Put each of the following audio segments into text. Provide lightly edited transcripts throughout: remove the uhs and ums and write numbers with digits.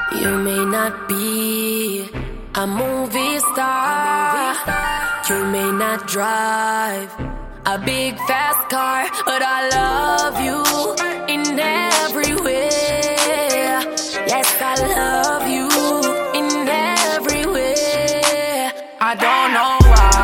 You may not be a movie star. You may not drive a big fast car, but I love you in every way. Yes, I love you in every way. I don't know why.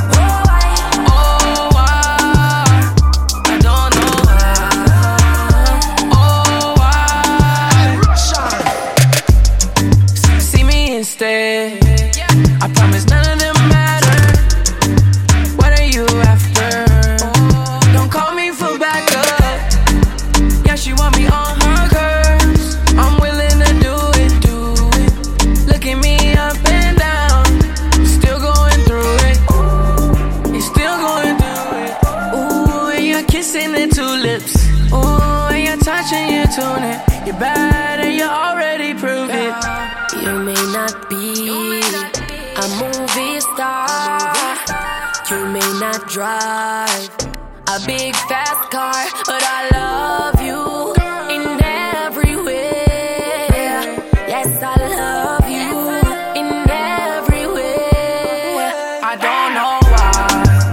I promise none of them matter. What are you after? Don't call me for backup. Yeah, she want me on her curves. I'm willing to do it. Look at me up and down. Still going through it. You're still going through it. Ooh, and you're kissing the tulips. Ooh, and you're touching your tunic. You're bad and you already proved it. You may not be a movie star. You may not drive a big fast car, but I love you in every way. Yes, I love you in every way. I don't know why.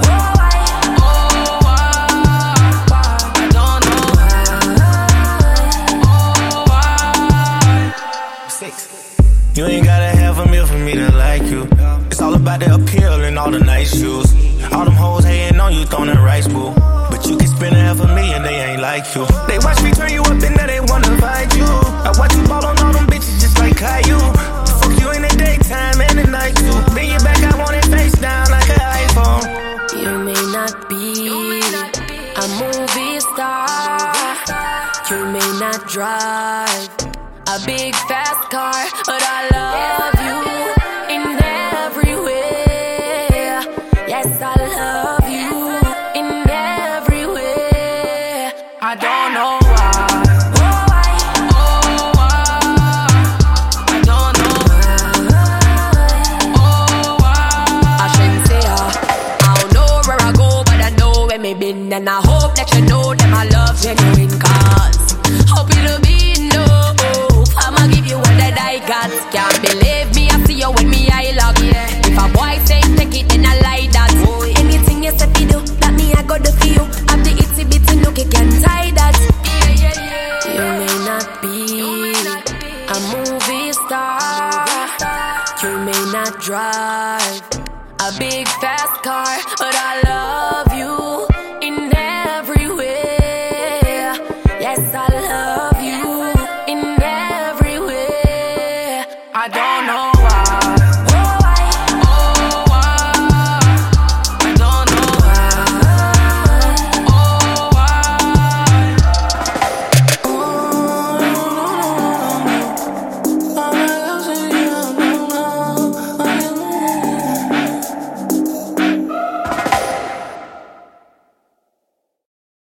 I don't know why. 6. You ain't gotta have a meal for me to like you. It's all about the appeal and all the nice shoes. All them hoes hating on you, throwing the rice boo. But you can spend $500,000, they ain't like you. They watch me turn you up and now they wanna fight you. I watch you ball on all them bitches just like Caillou. Fuck you in the daytime and the night too. Bring you back, I want it face down like an iPhone. You may not be a movie star. You may not drive a big fast car, but I love you in every way. Yes, I love you in every way. I don't know why. I don't know why. I shouldn't say I don't know where I go, but I know where me been, and I hope that you know that my love genuine. Cause hope it'll be enough. I'ma give you all that I got. Can't believe me, I see you when me I love. If a boy say take it, then I like that. Anything you say to do, that me I got to feel. Have the itty bitty look, you can tie that. You may not be a movie star. You may not drive a big fast car, but I love